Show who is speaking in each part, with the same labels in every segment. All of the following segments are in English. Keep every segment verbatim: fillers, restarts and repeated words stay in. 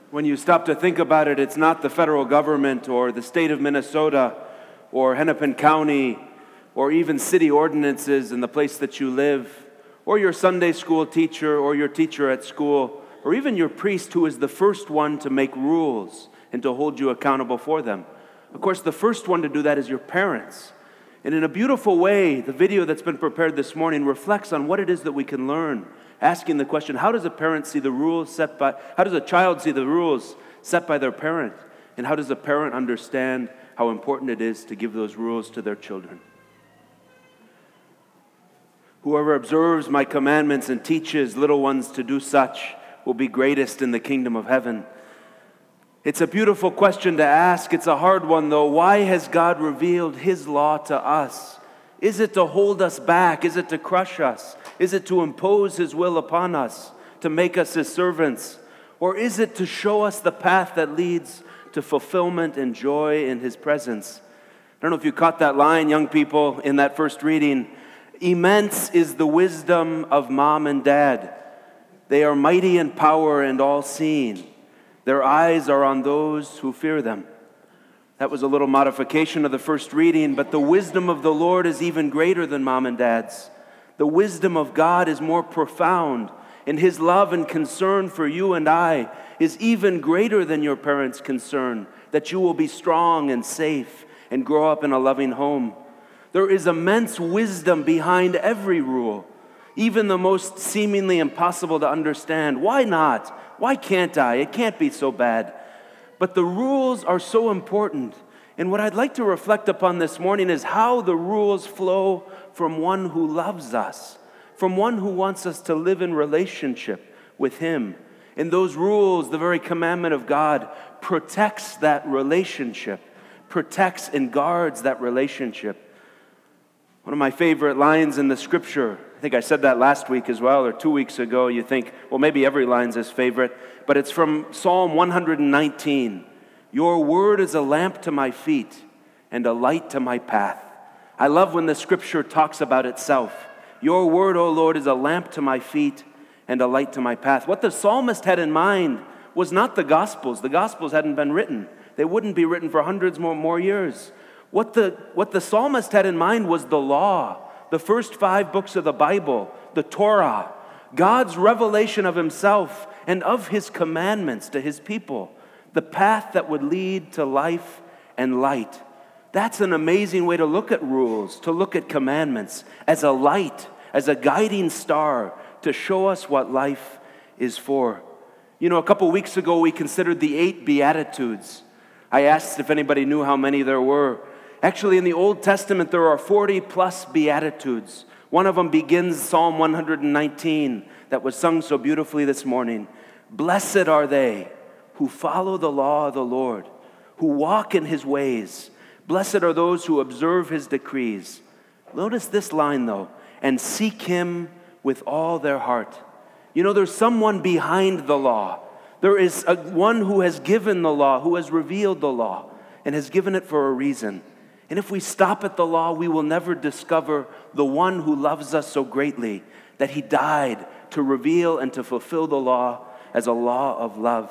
Speaker 1: When you stop to think about it, it's not the federal government or the state of Minnesota or Hennepin County or even city ordinances in the place that you live, or your Sunday school teacher or your teacher at school, or even your priest who is the first one to make rules and to hold you accountable for them. Of course, the first one to do that is your parents. And in a beautiful way, the video that's been prepared this morning reflects on what it is that we can learn, asking the question, how does a parent see the rules set by, how does a child see the rules set by their parent? And how does a parent understand how important it is to give those rules to their children? Whoever observes my commandments and teaches little ones to do such will be greatest in the kingdom of heaven. It's a beautiful question to ask. It's a hard one, though. Why has God revealed His law to us? Is it to hold us back? Is it to crush us? Is it to impose His will upon us, to make us His servants? Or is it to show us the path that leads to fulfillment and joy in His presence? I don't know if you caught that line, young people, in that first reading. Immense is the wisdom of mom and dad. They are mighty in power and all-seeing. Their eyes are on those who fear them. That was a little modification of the first reading, but the wisdom of the Lord is even greater than mom and dad's. The wisdom of God is more profound, and His love and concern for you and I is even greater than your parents' concern, that you will be strong and safe and grow up in a loving home. There is immense wisdom behind every rule, even the most seemingly impossible to understand. Why not? Why can't I? It can't be so bad. But the rules are so important. And what I'd like to reflect upon this morning is how the rules flow from one who loves us, from one who wants us to live in relationship with Him. And those rules, the very commandment of God, protects that relationship, protects and guards that relationship. One of my favorite lines in the scripture, I think I said that last week as well, or two weeks ago. You think, well, maybe every line's his favorite, but it's from Psalm one nineteen. Your word is a lamp to my feet and a light to my path. I love when the scripture talks about itself. Your word, O Lord, is a lamp to my feet and a light to my path. What the psalmist had in mind was not the Gospels. The Gospels hadn't been written. They wouldn't be written for hundreds more, more years. What the, what the psalmist had in mind was the law, the first five books of the Bible, the Torah, God's revelation of Himself and of His commandments to His people, the path that would lead to life and light. That's an amazing way to look at rules, to look at commandments as a light, as a guiding star to show us what life is for. You know, a couple weeks ago we considered the eight Beatitudes. I asked if anybody knew how many there were. Actually, in the Old Testament, there are forty plus Beatitudes. One of them begins Psalm one nineteen that was sung so beautifully this morning. Blessed are they who follow the law of the Lord, who walk in His ways. Blessed are those who observe His decrees. Notice this line, though, and seek Him with all their heart. You know, there's someone behind the law. There is a, one who has given the law, who has revealed the law, and has given it for a reason. And if we stop at the law, we will never discover the one who loves us so greatly that He died to reveal and to fulfill the law as a law of love.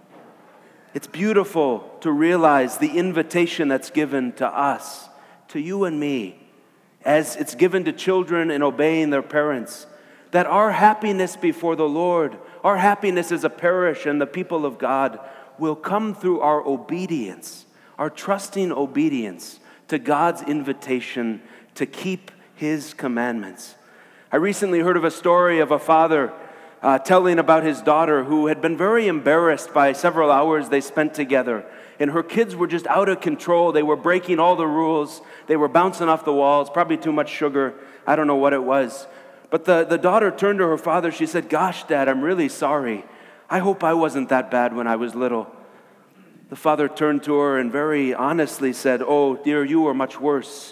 Speaker 1: It's beautiful to realize the invitation that's given to us, to you and me, as it's given to children in obeying their parents, that our happiness before the Lord, our happiness as a parish and the people of God will come through our obedience, our trusting obedience to God's invitation to keep His commandments. I recently heard of a story of a father uh, telling about his daughter who had been very embarrassed by several hours they spent together. And her kids were just out of control. They were breaking all the rules. They were bouncing off the walls, probably too much sugar. I don't know what it was. But the, the daughter turned to her father. She said, "Gosh, Dad, I'm really sorry. I hope I wasn't that bad when I was little." The father turned to her and very honestly said, "Oh, dear, you were much worse."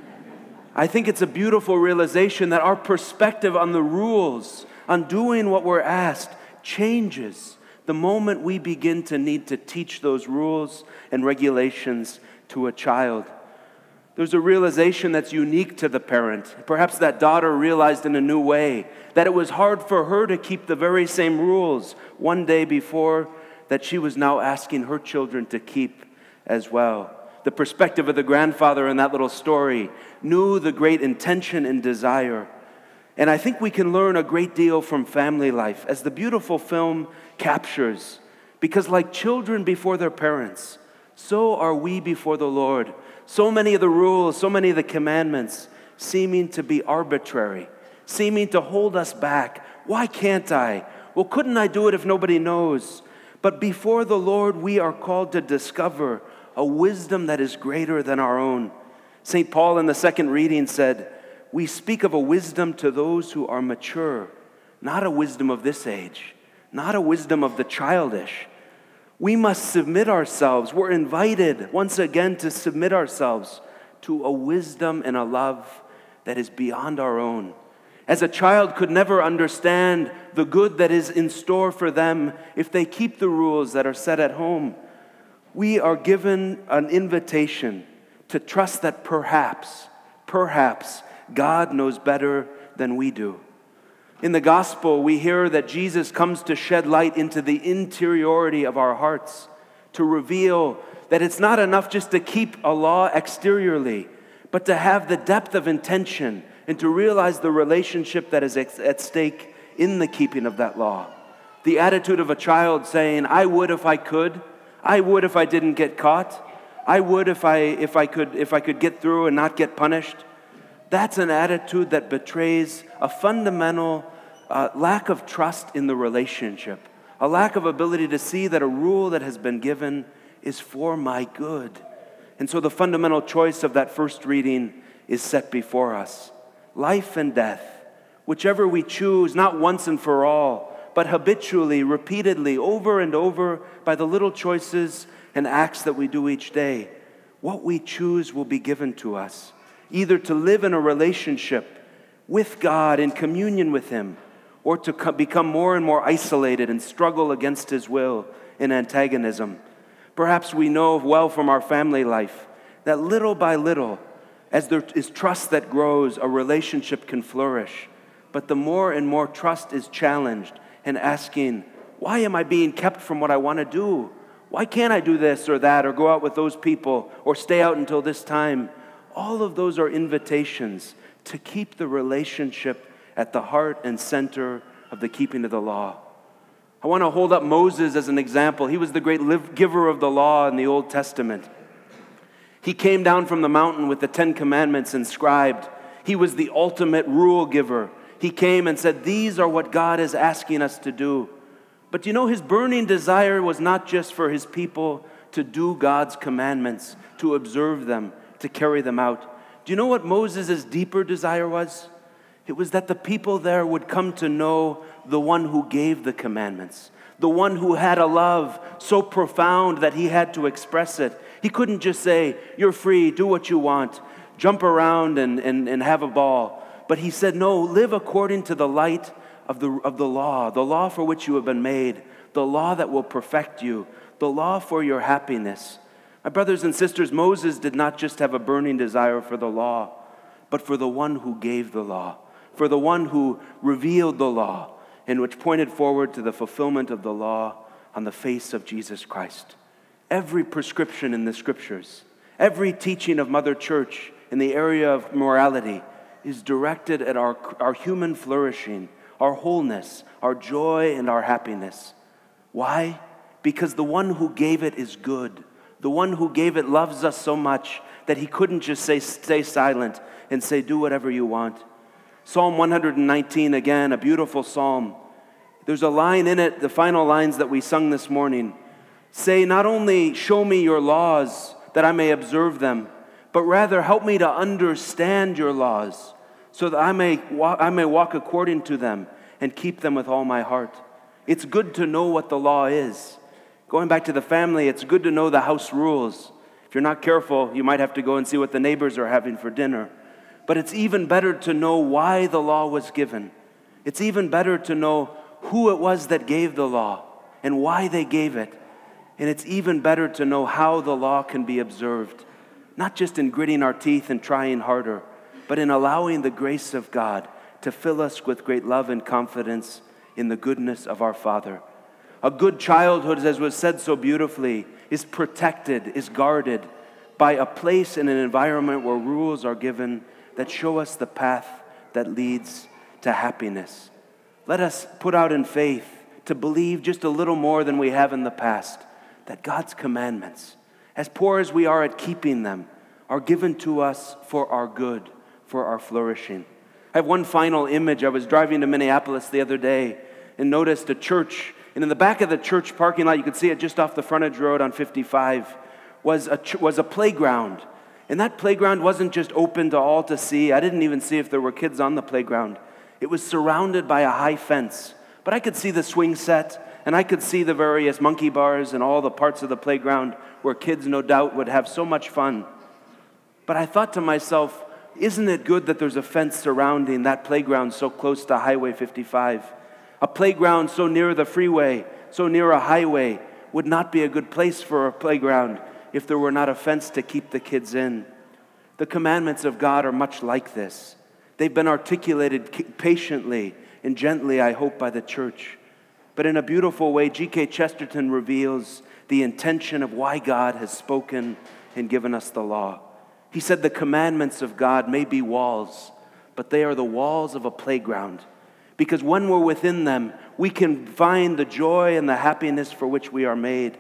Speaker 1: I think it's a beautiful realization that our perspective on the rules, on doing what we're asked, changes the moment we begin to need to teach those rules and regulations to a child. There's a realization that's unique to the parent. Perhaps that daughter realized in a new way that it was hard for her to keep the very same rules one day before that she was now asking her children to keep as well. The perspective of the grandfather in that little story knew the great intention and desire. And I think we can learn a great deal from family life, as the beautiful film captures. Because like children before their parents, so are we before the Lord. So many of the rules, so many of the commandments seeming to be arbitrary, seeming to hold us back. Why can't I? Well, couldn't I do it if nobody knows? But before the Lord, we are called to discover a wisdom that is greater than our own. Saint Paul in the second reading said, we speak of a wisdom to those who are mature, not a wisdom of this age, not a wisdom of the childish. We must submit ourselves. We're invited once again to submit ourselves to a wisdom and a love that is beyond our own. As a child could never understand the good that is in store for them if they keep the rules that are set at home, we are given an invitation to trust that perhaps, perhaps God knows better than we do. In the gospel, we hear that Jesus comes to shed light into the interiority of our hearts, to reveal that it's not enough just to keep a law exteriorly, but to have the depth of intention and to realize the relationship that is at stake in the keeping of that law. The attitude of a child saying, I would if I could, I would if I didn't get caught, I would if I if I could if I could get through and not get punished. That's an attitude that betrays a fundamental uh, lack of trust in the relationship, a lack of ability to see that a rule that has been given is for my good. And so the fundamental choice of that first reading is set before us. Life and death, whichever we choose, not once and for all, but habitually, repeatedly, over and over by the little choices and acts that we do each day. What we choose will be given to us, either to live in a relationship with God, in communion with Him, or to co- become more and more isolated and struggle against His will in antagonism. Perhaps we know well from our family life that little by little, as there is trust that grows, a relationship can flourish. But the more and more trust is challenged and asking, why am I being kept from what I want to do? Why can't I do this or that or go out with those people or stay out until this time? All of those are invitations to keep the relationship at the heart and center of the keeping of the law. I want to hold up Moses as an example. He was the great live, giver of the law in the Old Testament. He came down from the mountain with the Ten Commandments inscribed. He was the ultimate rule giver. He came and said, these are what God is asking us to do. But you know, his burning desire was not just for his people to do God's commandments, to observe them, to carry them out. Do you know what Moses' deeper desire was? It was that the people there would come to know the one who gave the commandments, the one who had a love so profound that he had to express it. He couldn't just say, you're free, do what you want, jump around and, and, and have a ball. But he said, no, live according to the light of the, of the law, the law for which you have been made, the law that will perfect you, the law for your happiness. My brothers and sisters, Moses did not just have a burning desire for the law, but for the one who gave the law, for the one who revealed the law, and which pointed forward to the fulfillment of the law on the face of Jesus Christ. Every prescription in the Scriptures, every teaching of Mother Church in the area of morality is directed at our, our human flourishing, our wholeness, our joy, and our happiness. Why? Because the one who gave it is good. The one who gave it loves us so much that he couldn't just say, stay silent and say, do whatever you want. Psalm one nineteen, again, a beautiful psalm. There's a line in it, the final lines that we sung this morning, say, not only show me your laws that I may observe them, but rather help me to understand your laws so that I may walk, I may walk according to them and keep them with all my heart. It's good to know what the law is. Going back to the family, it's good to know the house rules. If you're not careful, you might have to go and see what the neighbors are having for dinner. But it's even better to know why the law was given. It's even better to know who it was that gave the law and why they gave it. And it's even better to know how the law can be observed, not just in gritting our teeth and trying harder, but in allowing the grace of God to fill us with great love and confidence in the goodness of our Father. A good childhood, as was said so beautifully, is protected, is guarded by a place in an environment where rules are given that show us the path that leads to happiness. Let us put out in faith to believe just a little more than we have in the past, that God's commandments, as poor as we are at keeping them, are given to us for our good, for our flourishing. I have one final image. I was driving to Minneapolis the other day and noticed a church, and in the back of the church parking lot, you could see it just off the frontage road on fifty-five, was a, was a playground. And that playground wasn't just open to all to see. I didn't even see if there were kids on the playground. It was surrounded by a high fence. But I could see the swing set, and I could see the various monkey bars and all the parts of the playground where kids no doubt would have so much fun. But I thought to myself, isn't it good that there's a fence surrounding that playground so close to Highway fifty-five? A playground so near the freeway, so near a highway, would not be a good place for a playground if there were not a fence to keep the kids in. The commandments of God are much like this. They've been articulated patiently and gently, I hope, by the church. But in a beautiful way, G K Chesterton reveals the intention of why God has spoken and given us the law. He said the commandments of God may be walls, but they are the walls of a playground. Because when we're within them, we can find the joy and the happiness for which we are made.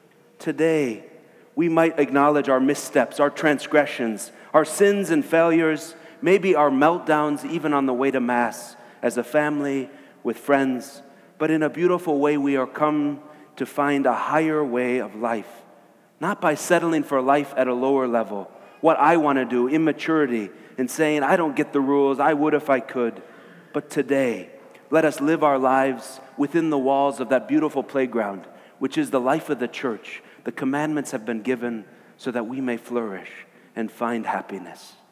Speaker 1: Today, we might acknowledge our missteps, our transgressions, our sins and failures, maybe our meltdowns even on the way to Mass as a family, with friends. But in a beautiful way, we are come to find a higher way of life. Not by settling for life at a lower level, what I want to do, immaturity, and saying, I don't get the rules, I would if I could. But today, let us live our lives within the walls of that beautiful playground, which is the life of the church. The commandments have been given so that we may flourish and find happiness.